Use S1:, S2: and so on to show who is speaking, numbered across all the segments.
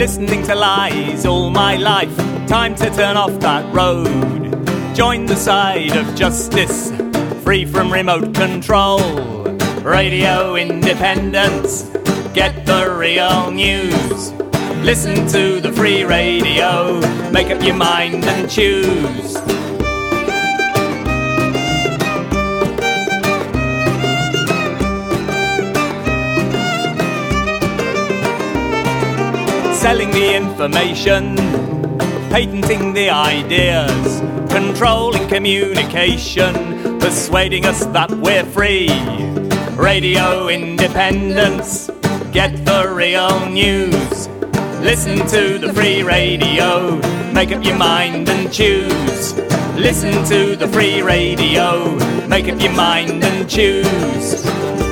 S1: listening to lies all my life. Time to turn off that road. Join the side of justice, free from remote control. Radio independence, get the real news. Listen to the free radio, make up your mind and choose. Selling the information, patenting the ideas, controlling communication, persuading us that we're free. Radio independence, get the real news. Listen to the free radio, make up your mind and choose. Listen to the free radio, make up your mind and choose.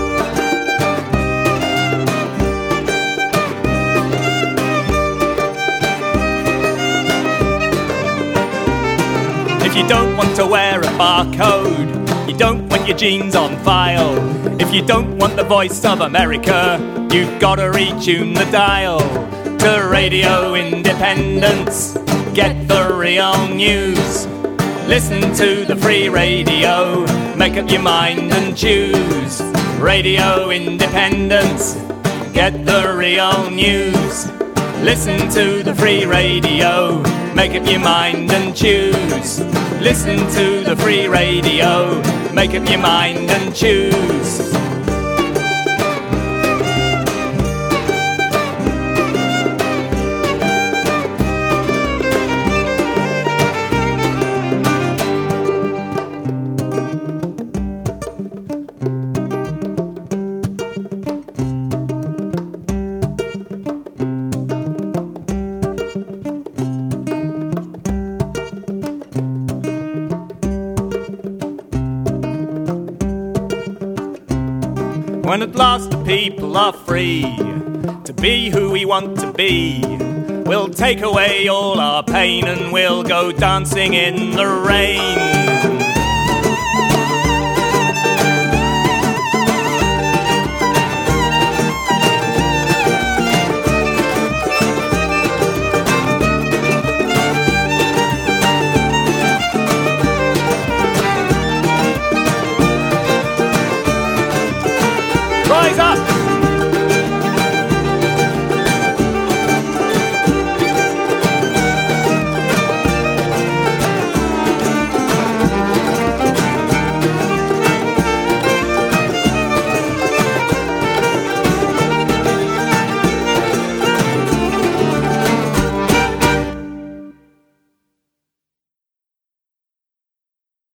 S1: If you don't want to wear a barcode, you don't want your jeans on file, if you don't want the voice of America, you've got to retune the dial to Radio Independence. Get the real news. Listen to the free radio, make up your mind and choose. Radio Independence. Get the real news. Listen to the free radio, make up your mind and choose. Listen to the free radio, make up your mind and choose. When at last the people are free to be who we want to be, we'll take away all our pain and we'll go dancing in the rain. Rise up!